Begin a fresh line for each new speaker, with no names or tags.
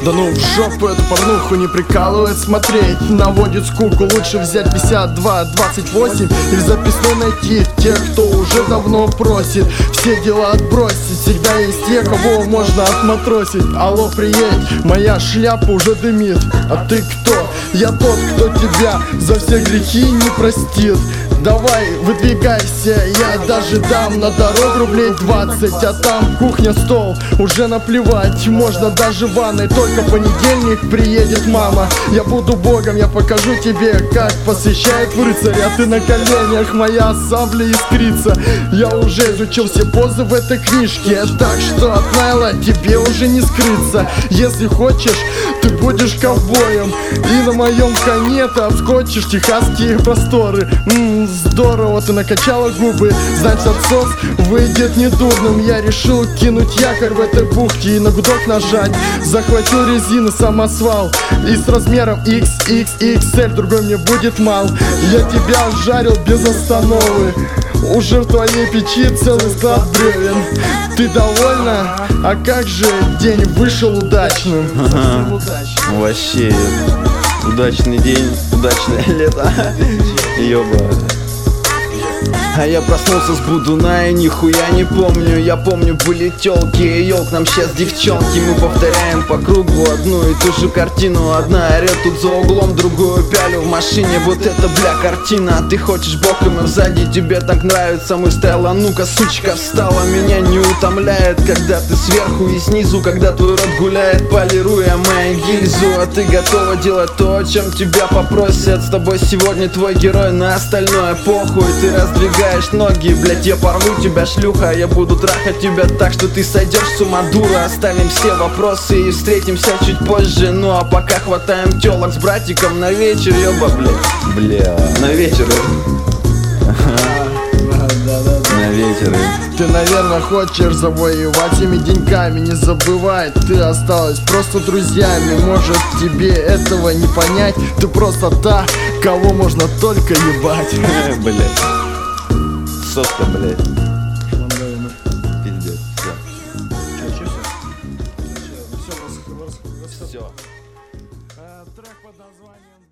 Да ну в жопу эту порнуху, не прикалывает смотреть. Наводит скуку, лучше взять 52-28 и в записной найти тех, кто уже давно просит. Все дела отбросить, всегда есть те, кого можно отматросить. Алло, приедь, моя шляпа уже дымит. А ты кто? Я тот, кто тебя за все грехи не простит. Давай, выдвигайся, я даже дам на дорогу рублей 20. А там кухня, стол, уже наплевать. Можно даже в ванной, только в понедельник приедет мама. Я буду богом, я покажу тебе, как посвящает в рыцаря. Ты на коленях, моя сабля искрится. Я уже изучил все позы в этой книжке, так что от Найла тебе уже не скрыться. Если хочешь, ты будешь ковбоем, и на моем коне ты обскочишь техасские просторы. Здорово, ты накачала губы, значит отсос выйдет недурным. Я решил кинуть якорь в этой бухте и на гудок нажать. Захватил резину, самосвал, и с размером XXXL другой мне будет мал. Я тебя жарил без остановы, уже в твоей печи целый склад бревен. Ты довольна? А как же день вышел удачным?
Вообще, удачный день, удачное лето. Ёба. А я проснулся с Будуна и нихуя не помню. Я помню, были тёлки, и ёл, к нам сейчас девчонки. Мы повторяем по кругу одну и ту же картину. Одна орёт тут за углом, другую пялю в машине. Вот это, бля, картина. А ты хочешь боком и сзади, тебе так нравится мой стайл. А ну-ка, сучка, встала, меня не утомляет, когда ты сверху и снизу, когда твой рот гуляет, полируя мою гильзу. А ты готова делать то, о чем тебя попросят. С тобой сегодня твой герой, на остальное похуй. Ты раздвигаешь ноги, блять, я порву тебя, шлюха. Я буду трахать тебя так, что ты сойдешь с ума, дура. Оставим все вопросы и встретимся чуть позже. Ну а пока хватаем тёлок с братиком на вечер, ёба, блять. Бля, на вечер. На вечер.
Ты, наверное, хочешь завоевать всеми деньками. Не забывай, ты осталась просто друзьями. Может, тебе этого не понять. Ты просто та, кого можно только ебать.
Блять. Соска, блять. Пиздец, все.
Трек под названием